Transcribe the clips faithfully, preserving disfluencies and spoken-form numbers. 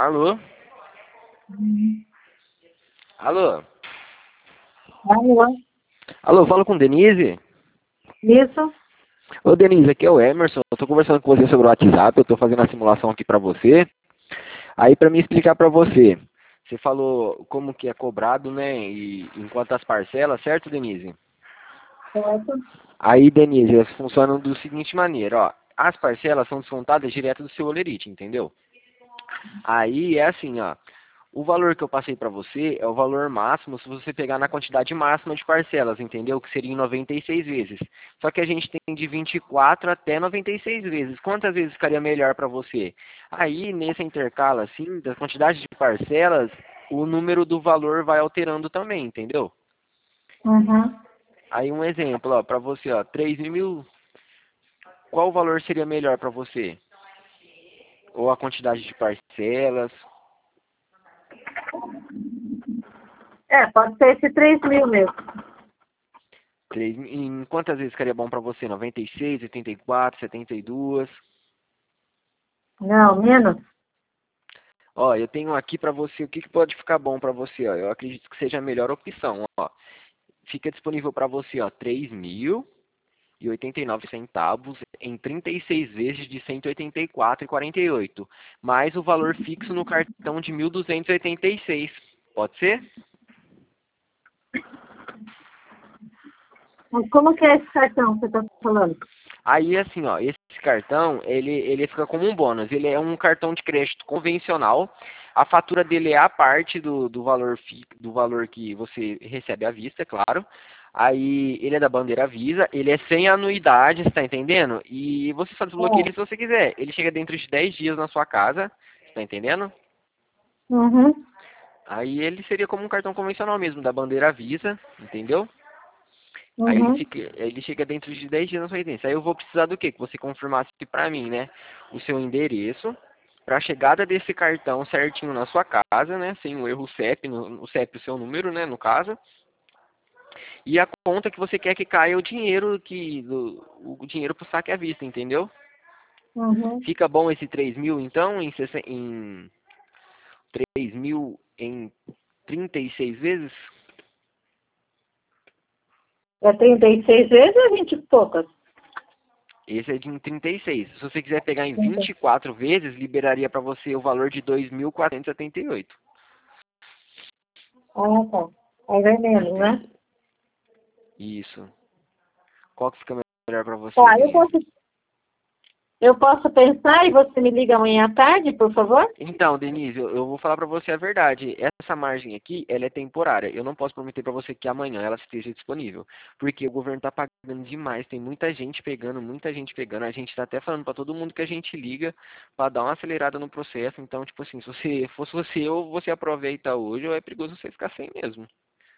Alô? Alô? Alô? Alô, falo com Denise? Isso? Ô Denise, aqui é o Emerson, eu tô conversando com você sobre o WhatsApp, eu tô fazendo a simulação aqui pra você. Aí pra me explicar pra você, você falou como que é cobrado, né, e em quantas parcelas, certo, Denise? Certo. Aí, Denise, elas funcionam do seguinte maneira, ó, as parcelas são descontadas direto do seu holerite, entendeu? Aí é assim, ó, o valor que eu passei para você é o valor máximo se você pegar na quantidade máxima de parcelas, entendeu? Que seria em noventa e seis vezes. Só que a gente tem de vinte e quatro até noventa e seis vezes. Quantas vezes ficaria melhor para você? Aí, nesse intercalo, assim, da quantidade de parcelas, o número do valor vai alterando também, entendeu? Uhum. Aí, um exemplo, ó, para você, ó, três mil, qual valor seria melhor para você? Ou a quantidade de parcelas? É, pode ser esse três mil mesmo. três mil, em quantas vezes ficaria bom para você? noventa e seis, oitenta e quatro, setenta e dois? Não, menos. Ó, eu tenho aqui para você o que, que pode ficar bom para você, ó. Eu acredito que seja a melhor opção, ó. Fica disponível para você, ó, três mil e oitenta e nove centavos em trinta e seis vezes de cento e oitenta e quatro e quarenta e oito, mais o valor fixo no cartão de mil duzentos e oitenta e seis. Pode ser? Mas como que é esse cartão que você está falando? Aí, assim, ó, esse cartão, ele, ele fica como um bônus. Ele é um cartão de crédito convencional. A fatura dele é a parte do, do valor fi, do valor que você recebe à vista, é claro. Aí, ele é da bandeira Visa, ele é sem anuidade, você tá entendendo? E você só desbloqueia ele se É. você quiser. Ele chega dentro de dez dias na sua casa, você tá entendendo? Uhum. Aí, ele seria como um cartão convencional mesmo, da bandeira Visa, entendeu? Aí ele, Uhum. fica, ele chega dentro de dez dias na sua residência. Aí eu vou precisar do quê? Que você confirmasse para mim, né? O seu endereço, para a chegada desse cartão certinho na sua casa, né? Sem o erro C E P, no, o C E P, o seu número, né? No caso. E a conta que você quer que caia o dinheiro, que, do, o dinheiro pro saque à vista, entendeu? Uhum. Fica bom esse três mil, então, em, em três mil em trinta e seis vezes? É trinta e seis vezes ou vinte e poucas? Esse é de em trinta e seis. Se você quiser pegar em trinta. vinte e quatro vezes, liberaria para você o valor de dois mil quatrocentos e setenta e oito. Ah, tá. Aí vai menos, né? Entende? Isso. Qual que fica melhor para você, Tá, eu Denise? posso, eu posso pensar e você me liga amanhã à tarde, por favor? Então, Denise, eu, eu vou falar para você a verdade. Essa margem aqui, ela é temporária. Eu não posso prometer para você que amanhã ela esteja disponível, porque o governo está pagando demais. Tem muita gente pegando, muita gente pegando. A gente está até falando para todo mundo que a gente liga para dar uma acelerada no processo. Então, tipo assim, se você fosse você, ou você aproveita hoje, ou é perigoso você ficar sem mesmo.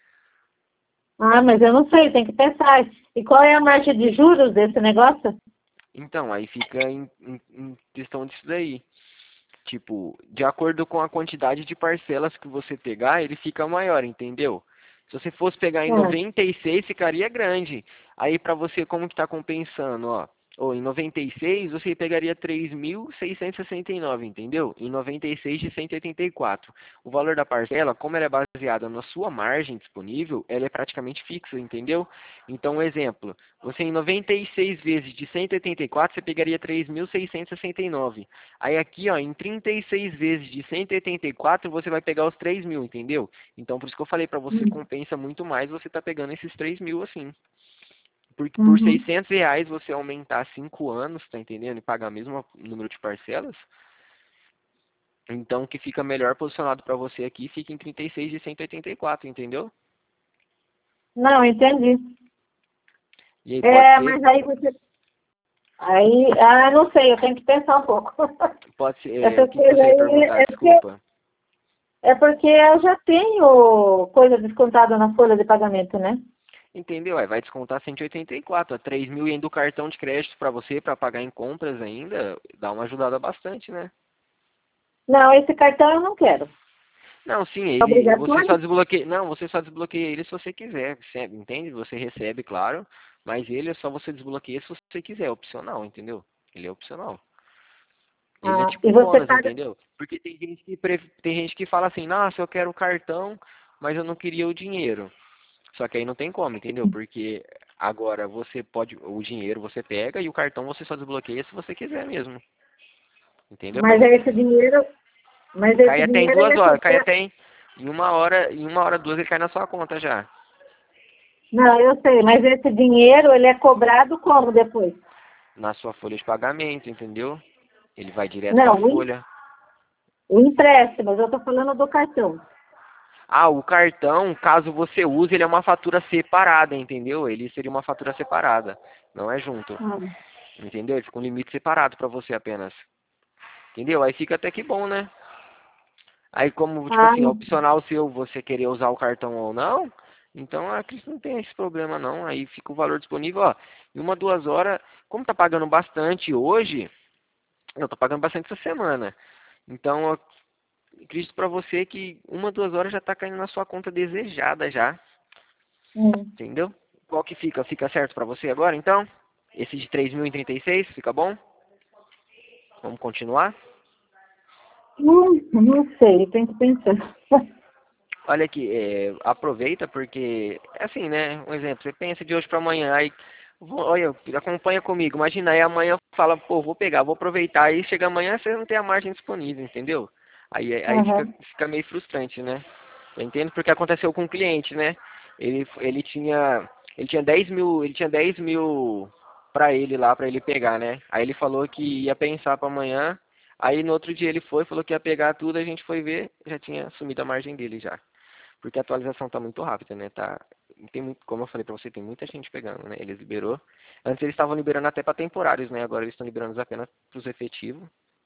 Ah, mas eu não sei, tem que pensar. E qual é a margem de juros desse negócio? Então, aí fica em, em, em questão disso daí. Tipo, de acordo com a quantidade de parcelas que você pegar, ele fica maior, entendeu? Se você fosse pegar em É. noventa e seis, ficaria grande. Aí para você, como que tá compensando, ó? Ou em noventa e seis, você pegaria três mil seiscentos e sessenta e nove, entendeu? Em noventa e seis de cento e oitenta e quatro. O valor da parcela, como ela é baseada na sua margem disponível, ela é praticamente fixa, entendeu? Então, um exemplo, você em noventa e seis vezes de cento e oitenta e quatro, você pegaria três mil seiscentos e sessenta e nove. Aí aqui, ó, em trinta e seis vezes de cento e oitenta e quatro, você vai pegar os três mil, entendeu? Então, por isso que eu falei pra você, compensa muito mais você tá pegando esses três mil assim. Porque por Uhum. seiscentos reais você aumentar cinco anos, tá entendendo? E pagar o mesmo número de parcelas. Então, o que fica melhor posicionado pra você aqui fica em trinta e seis de cento e oitenta e quatro, entendeu? Não, entendi. E aí, pode É, ser, mas aí você. Aí, ah, não sei, eu tenho que pensar um pouco. pode ser, é, o Essas que, que coisas você ia aí perguntar? é porque, Desculpa. é porque eu já tenho coisa descontada na folha de pagamento, né? Entendeu? Aí vai descontar cento e oitenta e quatro, três mil indo do cartão de crédito pra você, pra pagar em compras ainda, dá uma ajudada bastante, né? Não, esse cartão eu não quero. Não, sim, É ele, você só obrigatório? desbloqueia, não, você só desbloqueia ele se você quiser, você- entende? Você recebe, claro, mas ele é só você desbloqueia se você quiser, é opcional, entendeu? Ele é opcional. Ele é Ah, tipo e um você bônus, paga. entendeu? Porque tem gente que, pref- tem gente que fala assim, nossa, eu quero o cartão, mas eu não queria o dinheiro. Só que aí não tem como, entendeu? Porque agora você pode, o dinheiro você pega e o cartão você só desbloqueia se você quiser mesmo. Entendeu? Mas é esse dinheiro, mas Cai esse até em dinheiro ele duas é horas, cai cobrado. até em, em uma hora, em uma hora, duas ele cai na sua conta já. Não, eu sei, mas esse dinheiro ele é cobrado como depois? Na sua folha de pagamento, entendeu? Ele vai direto para Não, a o em- folha. o empréstimo, eu estou falando do cartão. Ah, o cartão, caso você use, ele é uma fatura separada, entendeu? Ele seria uma fatura separada, não é junto. Ah, Entendeu? Ele fica um limite separado para você apenas. Entendeu? Aí fica até que bom, né? Aí como, tipo ah, assim, é opcional seu você querer usar o cartão ou não, então a Cris não tem esse problema não. Aí fica o valor disponível, ó. Em uma, duas horas, como tá pagando bastante hoje, eu tô pagando bastante essa semana. Então, eu acredito pra você que uma, duas horas já tá caindo na sua conta desejada já. hum. Entendeu? Qual que fica? Fica certo pra você agora, então? Esse de três mil e trinta e seis, fica bom? Vamos continuar? Hum, não sei, tem que pensar. Olha aqui, é, aproveita porque, é assim, né? Um exemplo, você pensa de hoje para amanhã, aí, vou- olha, acompanha comigo. Imagina aí amanhã fala, pô, vou pegar, vou aproveitar. Aí chega amanhã você não tem a margem disponível, entendeu? Aí, aí fica, Aham. fica meio frustrante, né? Eu entendo porque aconteceu com o cliente, né? Ele, ele tinha, ele tinha dez mil, ele tinha dez mil para ele lá, para ele pegar, né? Aí ele falou que ia pensar para amanhã. Aí no outro dia ele foi, falou que ia pegar tudo, a gente foi ver, já tinha sumido a margem dele já. Porque a atualização está muito rápida, né? Tá, tem muito, como eu falei para você, tem muita gente pegando, né? Eles liberou. Antes eles estavam liberando até para temporários, né? Agora eles estão liberando apenas para os efetivos.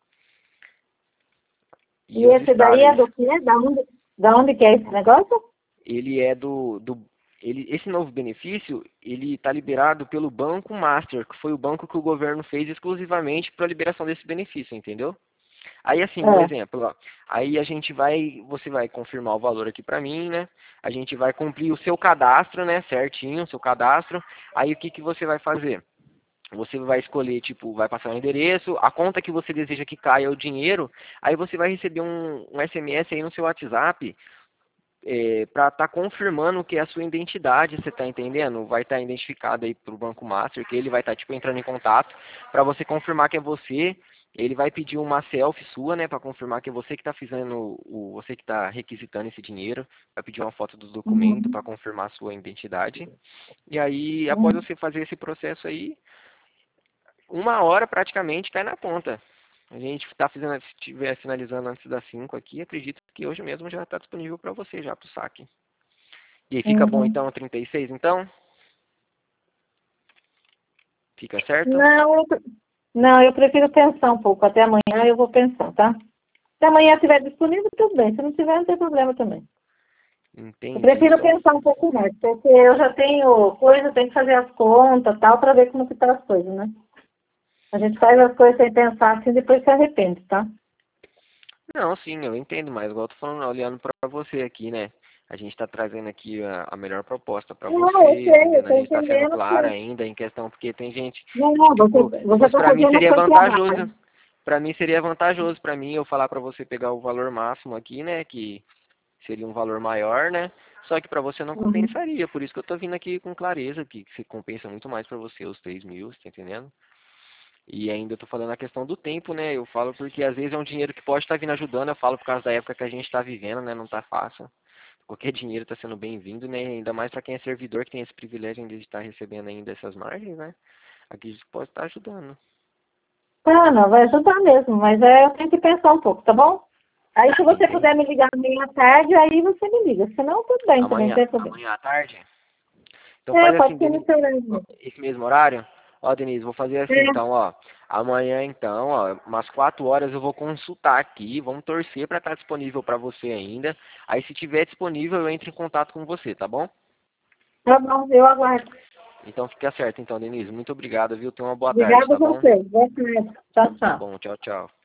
E E os esse daí é estáveis. do quê? Da onde, da onde que é esse negócio? Ele é do, do ele, esse novo benefício, ele está liberado pelo Banco Master, que foi o banco que o governo fez exclusivamente para a liberação desse benefício, entendeu? Aí assim, um É. exemplo, ó. Aí a gente vai, você vai confirmar o valor aqui para mim, né? A gente vai cumprir o seu cadastro, né? Certinho, o seu cadastro. Aí o que que você vai fazer? Você vai escolher, tipo, vai passar o endereço, a conta que você deseja que caia o dinheiro, aí você vai receber um, um S M S aí no seu WhatsApp é, para estar confirmando que é a sua identidade, você está entendendo? Vai estar identificado aí para o Banco Master, que ele vai estar tipo entrando em contato para você confirmar que é você. Ele vai pedir uma selfie sua, né, para confirmar que é você que está fazendo, o, você que está requisitando esse dinheiro. Vai pedir uma foto do documento Uhum. para confirmar a sua identidade. E aí, após Uhum. você fazer esse processo aí, uma hora praticamente cai na conta. A gente está fazendo, se estiver finalizando antes das cinco aqui, acredito que hoje mesmo já está disponível para você já para o saque. E aí fica bom Uhum. então trinta e seis então? Fica certo? Não, eu, pre- não, eu prefiro pensar um pouco. Até amanhã eu vou pensar, tá? Se amanhã estiver disponível, tudo bem. Se não tiver, não tem problema também. Eu Entendi. prefiro Então, pensar um pouco mais, porque eu já tenho coisa, tenho que fazer as contas tal, para ver como que tá as coisas, né? A gente faz as coisas sem pensar assim, depois se arrepende, tá? não, sim, eu entendo, mas igual eu tô falando, olhando para você aqui, né? A gente está trazendo aqui a, a melhor proposta para Não, eu você, sei, eu entendendo? A tô gente está sendo entendendo claro que... ainda em questão, porque tem gente Não, que, não, você, tipo, se você fosse tá para mim fazendo seria foi vantajoso. trabalho. Para mim seria vantajoso para mim eu falar para você pegar o valor máximo aqui, né? Que seria um valor maior, né? Só que para você não Uhum. compensaria, por isso que eu tô vindo aqui com clareza, que, que se compensa muito mais para você os três mil, você tá entendendo? E ainda estou falando a questão do tempo, né? Eu falo porque às vezes é um dinheiro que pode estar vindo ajudando, eu falo por causa da época que a gente está vivendo, né? Não está fácil. Qualquer dinheiro está sendo bem-vindo, né? Ainda mais para quem é servidor, que tem esse privilégio ainda de estar recebendo ainda essas margens, né? Aqui isso pode estar ajudando. Tá, não, vai ajudar mesmo, mas é, eu tenho que pensar um pouco, tá bom? Aí se você puder Entende? me ligar amanhã à tarde, aí você me liga. Senão, tudo bem também, não Amanhã, tem problema. amanhã à tarde? Então É, faz pode assim, ser Denise, nesse horário mesmo. esse mesmo horário? Ó, Denise, vou fazer assim É, então, ó. Amanhã então, ó, umas quatro horas eu vou consultar aqui, vamos torcer para estar disponível para você ainda. Aí se tiver disponível eu entro em contato com você, tá bom? tá bom, eu aguardo. Então fica certo então, Denise. Muito obrigado, viu? Tenha uma boa tarde, Obrigada a tá bom? você. Boa tarde. Tchau, Tá tchau. bom, tchau, tchau.